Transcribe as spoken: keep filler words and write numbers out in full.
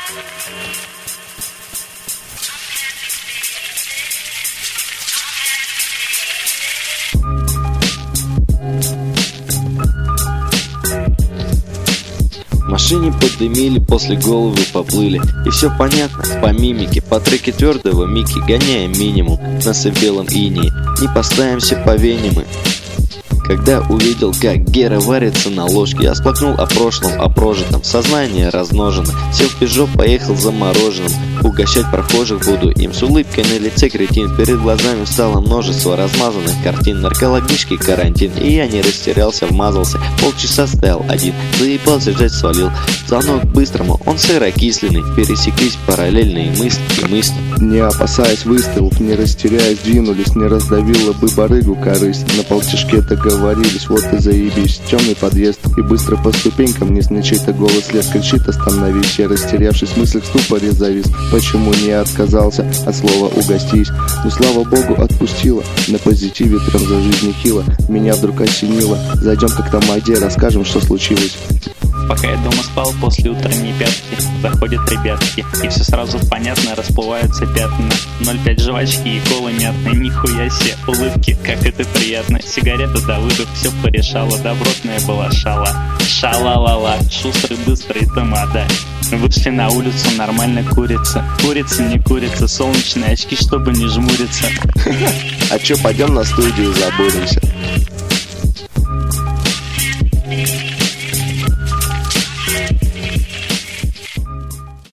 В машине поддымили, после головы поплыли. И все понятно, по мимике, по треке твердого Мики, гоняем минимум на белом инее. Не поставимся по вене мы. Когда увидел, как Гера варится на ложке, я сплакнул о прошлом, о прожитом. Сознание размножено. Сел в Пежо, поехал за мороженым. Угощать прохожих буду им. С улыбкой на лице кретин. Перед глазами стало множество размазанных картин. Наркологический карантин. И я не растерялся, вмазался. Полчаса стоял один. Заебался, ждать свалил. Звонок к быстрому, он сырокисленный. Пересеклись параллельные мысли и мысли. Не опасаясь выстрелов, не растеряясь, двинулись. Не раздавила бы барыгу корысть. На полтишке договорились, вот и заебись. Темный подъезд, и быстро по ступенькам не чей-то голос лес кричит: остановись. Я, растерявшись в мыслях, в ступоре завис. Почему не отказался от слова «угостись»? Ну, слава богу, отпустила. На позитиве прям за жизнь хило. Меня вдруг осенило. Зайдем как там где, расскажем, что случилось. Пока я дома спал, после утренней пятки заходят ребятки, и все сразу понятно, расплываются пятна. ноль пять жвачки и колы мятные, нихуя себе улыбки, как это приятно. Сигарета Давыдов все порешала, добротная была шала. Шала-ла-ла, шустрый, быстрый тамада. Вышли на улицу, нормально курица. Курица не курица, солнечные очки, чтобы не жмуриться. А чё, пойдем на студию забудемся?